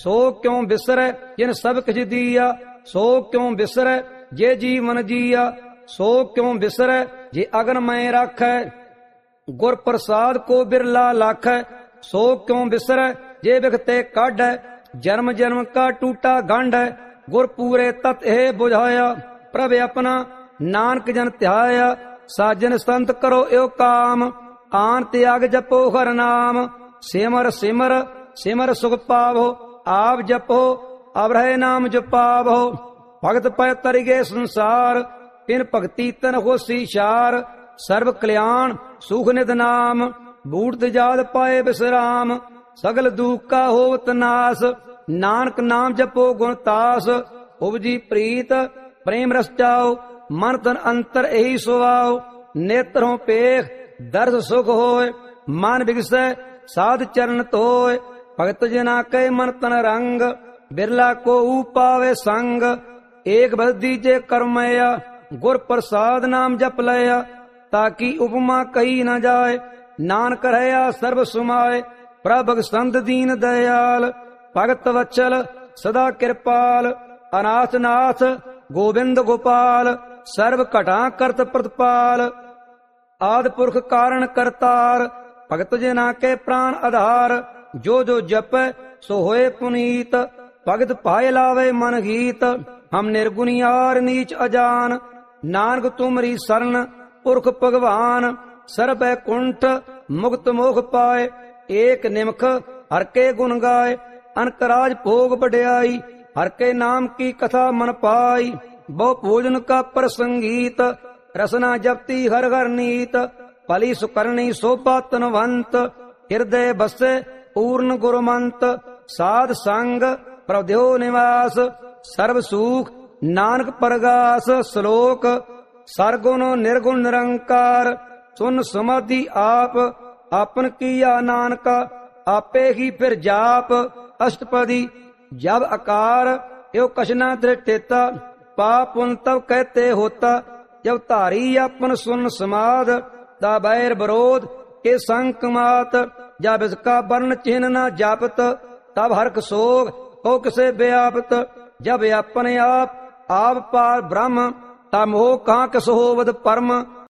सो क्यों बिसरै जिन सब किछ दिया। सो क्यों बिसरै जे जीवन जिया। सो क्यों बिसरै जे अगन मैं राखै। गुर प्रसाद को बिरला लाखै। सो क्यों बिसरै जे बिखते काढै। जन्म जन्म का टूटा गंढ है। गुर पूरे तत् हे बुझाया। प्रभ अपना नानक जन ध्याया। साजन संत करो यो काम। आन त्याग जपो हर नाम। सिमर सिमर सिमर सुख पावो। आप जपो अब रहे नाम जपावो। भगत पय तरिगे संसार। इन भक्ति तन होसी शार। सर्व कल्याण सुख निध नाम। बूढ़ जाद पाए विश्राम। सगल दुख का होवत नाश। नानक नाम जपो गुण तास। उपजी प्रीत प्रेम रस जाओ। मन तन अंतर यही सुवाओ। नेत्रों पेख दर्श सुख होय। मन बिगसै साध चरण तोय। भगत जना कै मन तन रंग। बिरला को पावे संग। एक बस दीजे कर्मया। गुर प्रसाद नाम जप लया। ताकि उपमा कही न जाय। नानक रहया सर्व सुमाय। प्रभु संत दीन दयाल। भगत वत्सल सदा कृपाल। अनाथ नाथ गोविंद गोपाल। सर्व घटा करत प्रतिपाल। आदि पुरख कारण करतार। भगत जना के प्राण आधार। जो जो जप सो होए पुनीत। भगत पाए लावे मन गीत। हम निर्गुनियार नीच अजान। नानक तुमरी शरण पुरख भगवान। सर्व कुंठ मुक्त मोख पाए। एक निमख हर के गुण गाय। अनकराज भोग बढ़ाई। हर के नाम की कथा मन पाई। बहु भोजन का प्रसंगीत। रसना जपती हर हर नीत। पली सुकरणी शोभा तनवंत। हृदय बसे पूर्ण गुरुमंत। साध संग प्रभदेव निवास। सर्व सुख नानक परगास। श्लोक सरगुण निर्गुण निरंकार। सुन समाधि आप आपन किया नानका। आपे ही फिर जाप अष्टपदी। जब आकार यो कशना दृष्टेता। पाप पुन तब कहते होता। जब धारी अपन सुन समाध। ता बैर विरोध के संक मात। जब इसका वर्ण चिन्ह न जापत। तब हर्क सोग हो किसे व्यापत। जब अपने आप पार ब्रह्म। तब मोह कहाँ किस होवद परम।